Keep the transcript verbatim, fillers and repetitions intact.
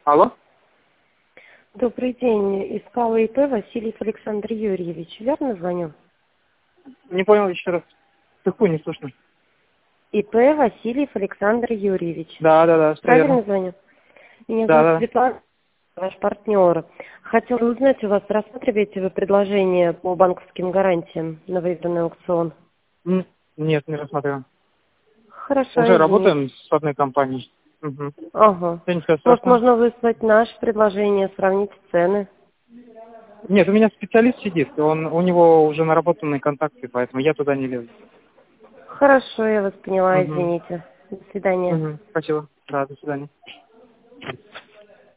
Алло? Добрый день. Искала ИП Васильев Александр Юрьевич. Верно звоню? Не понял еще раз. Какую не слышно? ИП Васильев Александр Юрьевич. Да, да, да, все верно. Правильно звоню? Меня Да, зовут да. Светлана, ваш партнер. Хотела узнать у вас, рассматриваете вы предложение по банковским гарантиям на выигранный аукцион? М, Нет, не рассматриваем. Хорошо, Уже извините. работаем с одной компанией. Угу. Ага. Все, ничего Может, страшного. можно выслать наше предложение, сравнить цены? Нет, у меня специалист сидит, он, у него уже наработанные контакты, поэтому я туда не лезу. Хорошо, я вас поняла, Угу. извините. До свидания. Угу. Спасибо. Да, до свидания.